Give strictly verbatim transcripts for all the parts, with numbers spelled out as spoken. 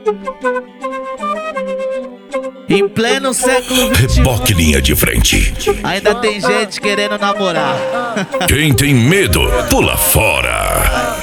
Em pleno século vinte e um, Reboque linha de frente. ainda tem gente querendo namorar. Quem tem medo, pula fora.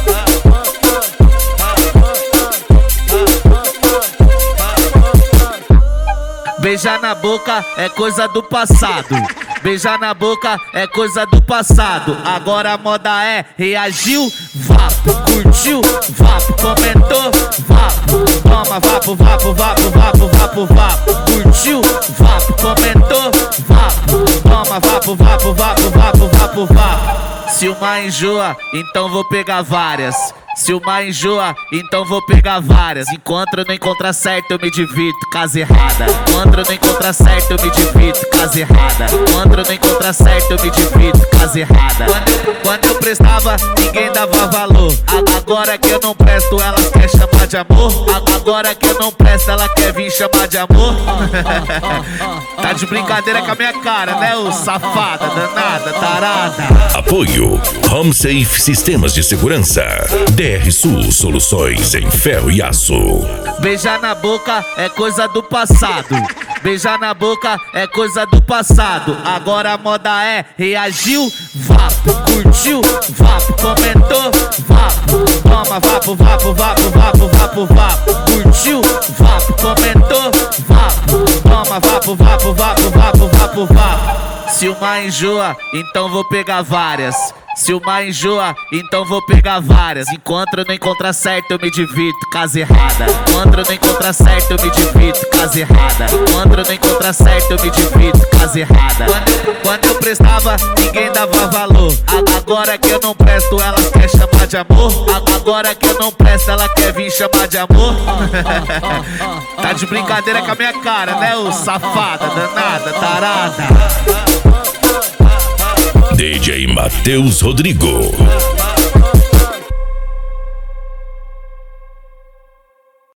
Beijar na boca é coisa do passado. Beijar na boca é coisa do passado. Agora a moda é reagiu, vapo, curtiu, vapo, comentou, vapo. Toma, vapo, vapo, vapo, vapo, vapo, vapo. Curtiu, vapo, comentou, vapo. Toma, vapo, vapo, vapo, vapo, vapo, vapo. Se uma enjoa, então vou pegar várias. Se uma enjoa, então vou pegar várias. Encontro, não encontra certo, eu me divirto, casa errada. Encontro, não encontra certo, eu me divirto, casa errada. Encontro, não encontra certo, eu me divirto, casa errada. Quando, quando eu prestava, ninguém dava valor. A- Agora que eu não presto, elas querem chamar de amor. A- Agora que eu não presto, ela quer vir chamar de amor. Tá de brincadeira com a minha cara, né, ô safada, danada, tarada. Apoio Home Safe Sistemas de Segurança. D R Sul Soluções em Ferro e Aço. Beijar na boca é coisa do passado. Beijar na boca é coisa do passado. Agora a moda é reagiu, vapo, curtiu, vapo, comentou, vapo. Toma, vapo, vapo, vapo, vapo, vapo, vapo. Curtiu, vapo, comentou, vapo. Toma, vapo, vapo, vapo, vapo, vapo, vapo. Se uma enjoa, então vou pegar várias. Se uma enjoa, então vou pegar várias. Encontro, não encontra certo, eu me divirto, casa errada. Encontro, não encontra certo, eu me divirto, casa errada. Encontro, não encontra certo, eu me divirto, casa errada. Quando, quando eu prestava, ninguém dava valor. A- Agora que eu não presto, elas querem chamar de amor. A- Agora que eu não presto, ela quer vir chamar de amor. Tá de brincadeira com a minha cara, né, ô safada, danada, tarada. D J Matheus Rodrigo.